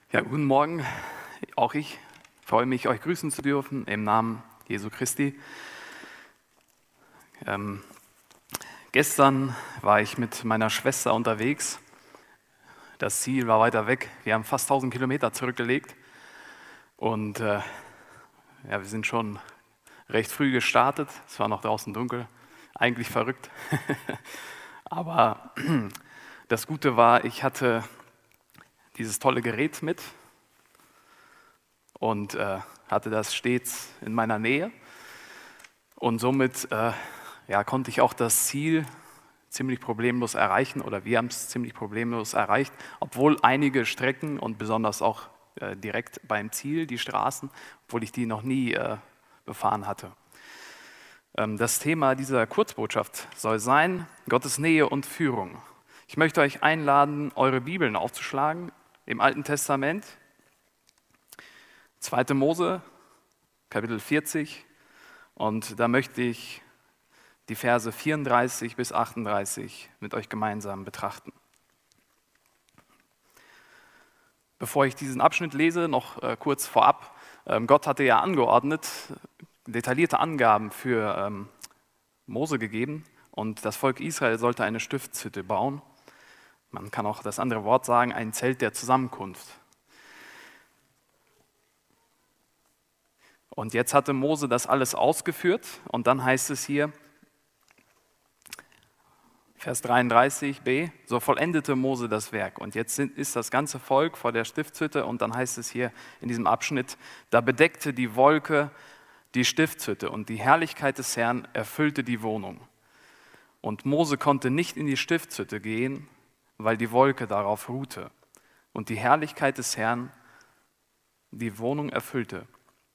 Ja, guten Morgen. Auch ich freue mich, euch grüßen zu dürfen im Namen Jesu Christi. Gestern war ich mit meiner Schwester unterwegs. Das Ziel war weiter weg. Wir haben fast 1000 Kilometer zurückgelegt und wir sind schon recht früh gestartet. Es war noch draußen dunkel. Eigentlich verrückt. Aber das Gute war, ich hatte dieses tolle Gerät mit und hatte das stets in meiner Nähe. Und somit konnte ich auch das Ziel ziemlich problemlos erreichen, oder wir haben es ziemlich problemlos erreicht, obwohl einige Strecken und besonders auch direkt beim Ziel, die Straßen, obwohl ich die noch nie befahren hatte. Das Thema dieser Kurzbotschaft soll sein, Gottes Nähe und Führung. Ich möchte euch einladen, eure Bibeln aufzuschlagen im Alten Testament, 2. Mose, Kapitel 40, und da möchte ich die Verse 34 bis 38 mit euch gemeinsam betrachten. Bevor ich diesen Abschnitt lese, noch kurz vorab. Gott hatte ja angeordnet, detaillierte Angaben für Mose gegeben, und das Volk Israel sollte eine Stiftshütte bauen. Man kann auch das andere Wort sagen, ein Zelt der Zusammenkunft. Und jetzt hatte Mose das alles ausgeführt, und dann heißt es hier, Vers 33b, so vollendete Mose das Werk. Und jetzt ist das ganze Volk vor der Stiftshütte, und dann heißt es hier in diesem Abschnitt, da bedeckte die Wolke die Stiftshütte und die Herrlichkeit des Herrn erfüllte die Wohnung. Und Mose konnte nicht in die Stiftshütte gehen, weil die Wolke darauf ruhte und die Herrlichkeit des Herrn die Wohnung erfüllte.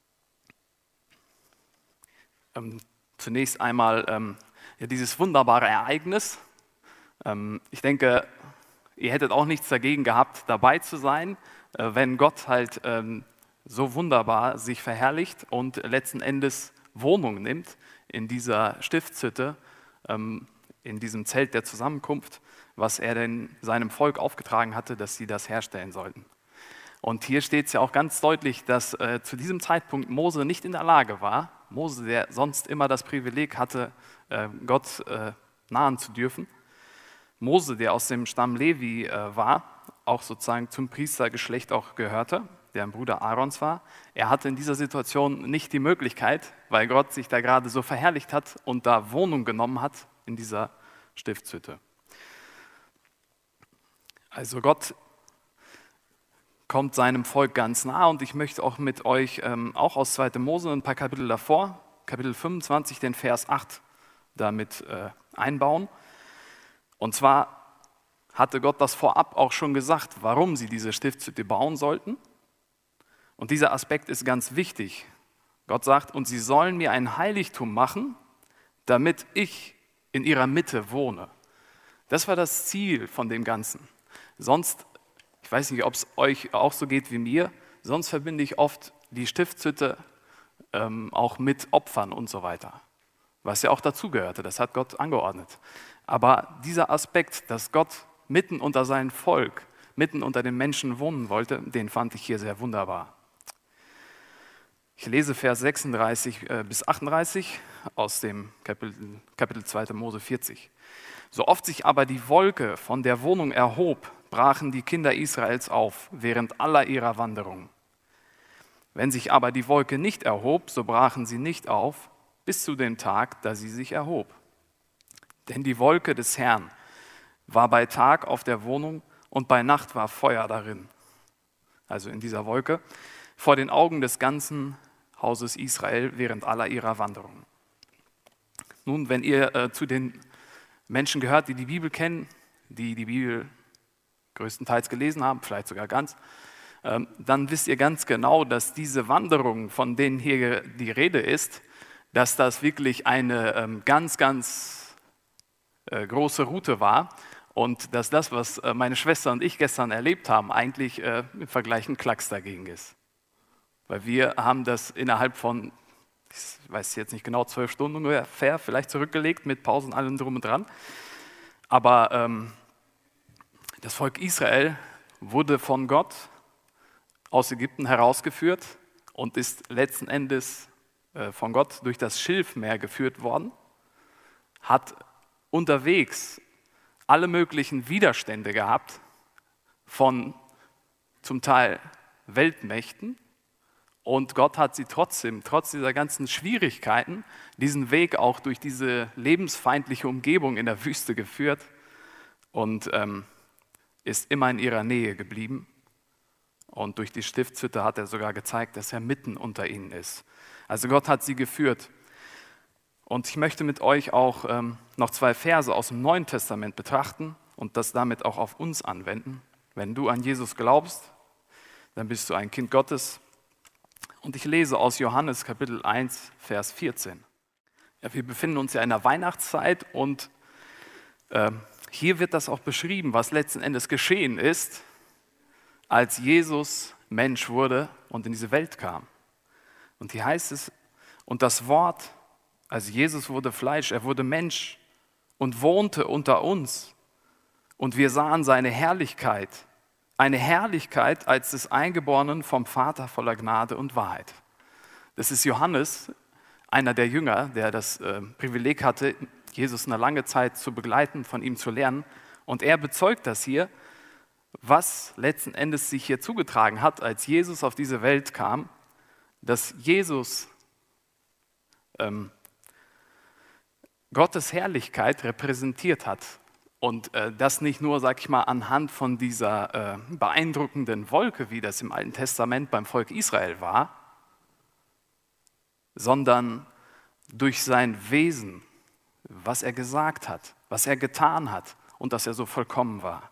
Zunächst einmal dieses wunderbare Ereignis. Ich denke, ihr hättet auch nichts dagegen gehabt, dabei zu sein, wenn Gott halt so wunderbar sich verherrlicht und letzten Endes Wohnung nimmt in dieser Stiftshütte, in diesem Zelt der Zusammenkunft, was er denn seinem Volk aufgetragen hatte, dass sie das herstellen sollten. Und hier steht es ja auch ganz deutlich, dass zu diesem Zeitpunkt Mose nicht in der Lage war, Mose, der sonst immer das Privileg hatte, Gott nahen zu dürfen, Mose, der aus dem Stamm Levi war, auch sozusagen zum Priestergeschlecht auch gehörte, der ein Bruder Aarons war, er hatte in dieser Situation nicht die Möglichkeit, weil Gott sich da gerade so verherrlicht hat und da Wohnung genommen hat in dieser Stiftshütte. Also Gott kommt seinem Volk ganz nah, und ich möchte auch mit euch auch aus 2. Mose ein paar Kapitel davor, Kapitel 25, den Vers 8, damit einbauen. Und zwar hatte Gott das vorab auch schon gesagt, warum sie diese Stiftshütte bauen sollten. Und dieser Aspekt ist ganz wichtig. Gott sagt, und sie sollen mir ein Heiligtum machen, damit ich in ihrer Mitte wohne. Das war das Ziel von dem Ganzen. Sonst, ich weiß nicht, ob es euch auch so geht wie mir, sonst verbinde ich oft die Stiftshütte auch mit Opfern und so weiter. Was ja auch dazugehörte, das hat Gott angeordnet. Aber dieser Aspekt, dass Gott mitten unter sein Volk, mitten unter den Menschen wohnen wollte, den fand ich hier sehr wunderbar. Ich lese Vers 36 bis 38 aus dem Kapitel 2. Mose 40. So oft sich aber die Wolke von der Wohnung erhob, brachen die Kinder Israels auf, während aller ihrer Wanderung. Wenn sich aber die Wolke nicht erhob, so brachen sie nicht auf, bis zu dem Tag, da sie sich erhob. Denn die Wolke des Herrn war bei Tag auf der Wohnung und bei Nacht war Feuer darin. Also in dieser Wolke, vor den Augen des ganzen Hauses Israel während aller ihrer Wanderung. Nun, wenn ihr zu den Menschen gehört, die die Bibel kennen, die die Bibel größtenteils gelesen haben, vielleicht sogar ganz, dann wisst ihr ganz genau, dass diese Wanderung, von denen hier die Rede ist, dass das wirklich eine ganz, ganz große Route war, und dass das, was meine Schwester und ich gestern erlebt haben, eigentlich im Vergleich ein Klacks dagegen ist. Weil wir haben das innerhalb von, ich weiß jetzt nicht genau, 12 Stunden ungefähr vielleicht zurückgelegt, mit Pausen allem drum und dran. Aber das Volk Israel wurde von Gott aus Ägypten herausgeführt und ist letzten Endes von Gott durch das Schilfmeer geführt worden, hat unterwegs alle möglichen Widerstände gehabt von zum Teil Weltmächten, und Gott hat sie trotzdem, trotz dieser ganzen Schwierigkeiten, diesen Weg auch durch diese lebensfeindliche Umgebung in der Wüste geführt und ist immer in ihrer Nähe geblieben. Und durch die Stiftshütte hat er sogar gezeigt, dass er mitten unter ihnen ist. Also Gott hat sie geführt. Und ich möchte mit euch auch noch 2 Verse aus dem Neuen Testament betrachten und das damit auch auf uns anwenden. Wenn du an Jesus glaubst, dann bist du ein Kind Gottes. Und ich lese aus Johannes Kapitel 1, Vers 14. Ja, wir befinden uns ja in der Weihnachtszeit und hier wird das auch beschrieben, was letzten Endes geschehen ist, als Jesus Mensch wurde und in diese Welt kam. Und hier heißt es, und das Wort, also Jesus wurde Fleisch, er wurde Mensch und wohnte unter uns. Und wir sahen seine Herrlichkeit, eine Herrlichkeit als des Eingeborenen vom Vater voller Gnade und Wahrheit. Das ist Johannes, einer der Jünger, der das Privileg hatte, Jesus eine lange Zeit zu begleiten, von ihm zu lernen. Und er bezeugt das hier, was letzten Endes sich hier zugetragen hat, als Jesus auf diese Welt kam, dass Jesus Gottes Herrlichkeit repräsentiert hat. Und das nicht nur, sag ich mal, anhand von dieser beeindruckenden Wolke, wie das im Alten Testament beim Volk Israel war, sondern durch sein Wesen, was er gesagt hat, was er getan hat und dass er so vollkommen war.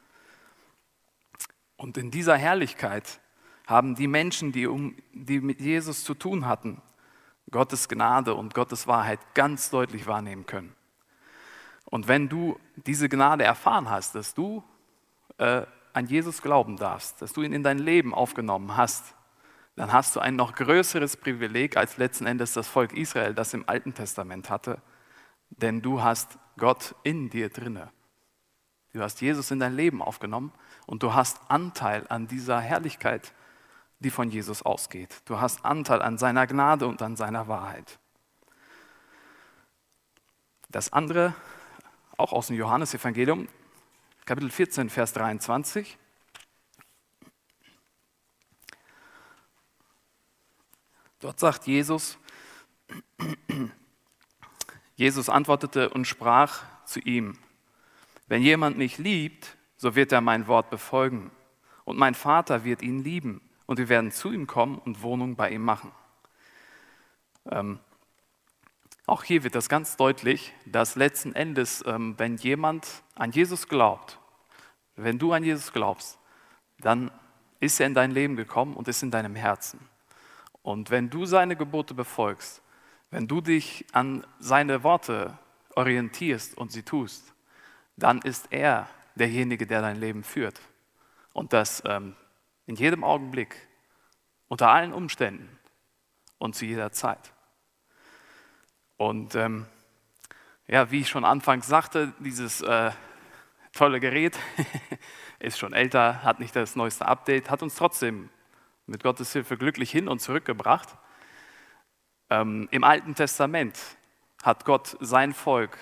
Und in dieser Herrlichkeit haben die Menschen, die mit Jesus zu tun hatten, Gottes Gnade und Gottes Wahrheit ganz deutlich wahrnehmen können. Und wenn du diese Gnade erfahren hast, dass du an Jesus glauben darfst, dass du ihn in dein Leben aufgenommen hast, dann hast du ein noch größeres Privileg als letzten Endes das Volk Israel, das im Alten Testament hatte, denn du hast Gott in dir drinne. Du hast Jesus in dein Leben aufgenommen und du hast Anteil an dieser Herrlichkeit, die von Jesus ausgeht. Du hast Anteil an seiner Gnade und an seiner Wahrheit. Das andere, auch aus dem Johannesevangelium, Kapitel 14, Vers 23. Dort sagt Jesus antwortete und sprach zu ihm, wenn jemand mich liebt, so wird er mein Wort befolgen. Und mein Vater wird ihn lieben. Und wir werden zu ihm kommen und Wohnung bei ihm machen. Auch hier wird das ganz deutlich, dass letzten Endes, wenn jemand an Jesus glaubt, wenn du an Jesus glaubst, dann ist er in dein Leben gekommen und ist in deinem Herzen. Und wenn du seine Gebote befolgst, wenn du dich an seine Worte orientierst und sie tust, dann ist er derjenige, der dein Leben führt. Und das in jedem Augenblick, unter allen Umständen und zu jeder Zeit. Und ja, wie ich schon anfangs sagte, dieses tolle Gerät ist schon älter, hat nicht das neueste Update, hat uns trotzdem mit Gottes Hilfe glücklich hin und zurückgebracht. Im Alten Testament hat Gott sein Volk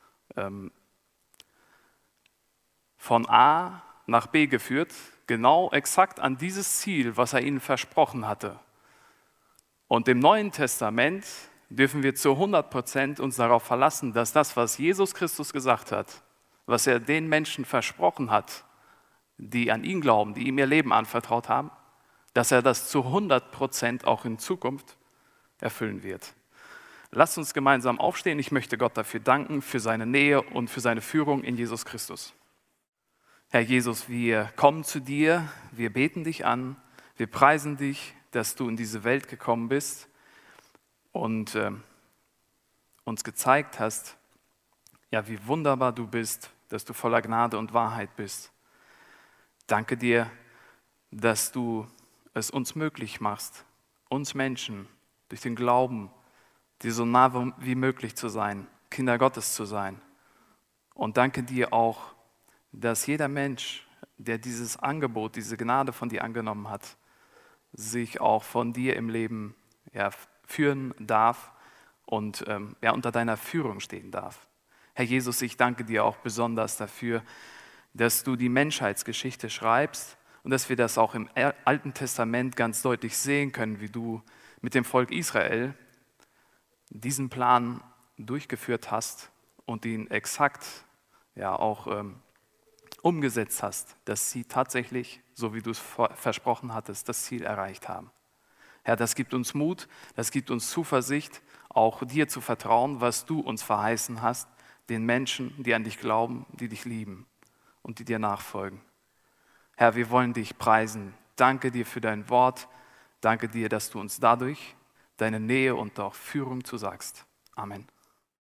von A nach B geführt, genau exakt an dieses Ziel, was er ihnen versprochen hatte. Und im Neuen Testament dürfen wir zu 100% uns darauf verlassen, dass das, was Jesus Christus gesagt hat, was er den Menschen versprochen hat, die an ihn glauben, die ihm ihr Leben anvertraut haben, dass er das zu 100% auch in Zukunft erfüllen wird. Lasst uns gemeinsam aufstehen. Ich möchte Gott dafür danken, für seine Nähe und für seine Führung in Jesus Christus. Herr Jesus, wir kommen zu dir, wir beten dich an, wir preisen dich, dass du in diese Welt gekommen bist und uns gezeigt hast, ja, wie wunderbar du bist, dass du voller Gnade und Wahrheit bist. Danke dir, dass du es uns möglich machst, uns Menschen durch den Glauben, dir so nah wie möglich zu sein, Kinder Gottes zu sein. Und danke dir auch, dass jeder Mensch, der dieses Angebot, diese Gnade von dir angenommen hat, sich auch von dir im Leben führen darf und unter deiner Führung stehen darf. Herr Jesus, ich danke dir auch besonders dafür, dass du die Menschheitsgeschichte schreibst und dass wir das auch im Alten Testament ganz deutlich sehen können, wie du mit dem Volk Israel diesen Plan durchgeführt hast und ihn exakt auch umgesetzt hast, dass sie tatsächlich, so wie du es versprochen hattest, das Ziel erreicht haben. Herr, das gibt uns Mut, das gibt uns Zuversicht, auch dir zu vertrauen, was du uns verheißen hast, den Menschen, die an dich glauben, die dich lieben und die dir nachfolgen. Herr, wir wollen dich preisen. Danke dir für dein Wort. Danke dir, dass du uns dadurch deine Nähe und auch Führung zusagst. Amen.